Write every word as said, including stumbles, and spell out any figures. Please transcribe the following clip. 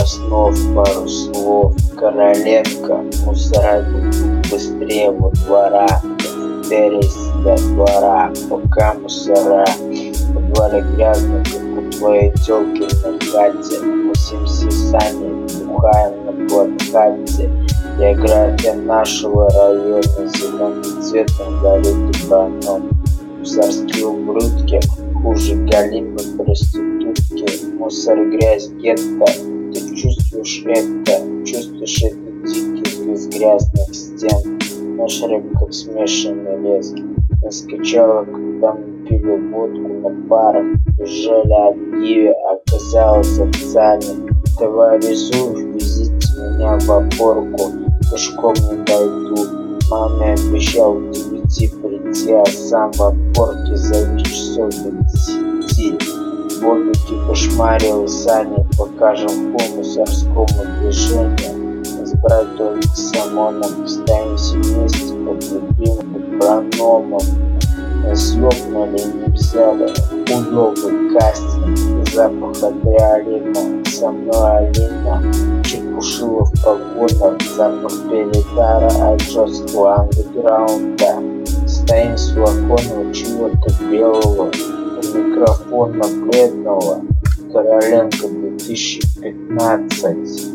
основ пару слов. Короленко, мусора быстрее во дворах. Терясь до двора, пока мусора. В дворе грязно, как у твоей тёлки на хате. Носимся сами, бухаем на плакате. География нашего района зеленым цветом горит экраном. Мусорские ублюдки хуже галимы проститутки. Мусор, грязь, гетто. Ты чувствуешь это, чувствуешь это дикий из грязных стен. Наш рэп как смешанный лес. Я скачала, когда мы пили водку на парах. Бежали от Гиви, оказалось отцами. Товарищу, везите меня в опорку. Пешком не дойду. Маме обещал к девяти прийти, а сам в опорке за часов до десяти. В воздухе кошмарил сани, покажем по мусорскому движению. Мы с братом Самоном стоимся вместе под любимым прономом. Нас ёбнули, не взяли хуёвый кастинг. Запах адреналина, со мной Алина. Чекушила в погонах, запах передара от жесткого андеграунда. Стоим с флаконом чего-то белого, у микрофона бледного. Короленко две тысячи пятнадцать.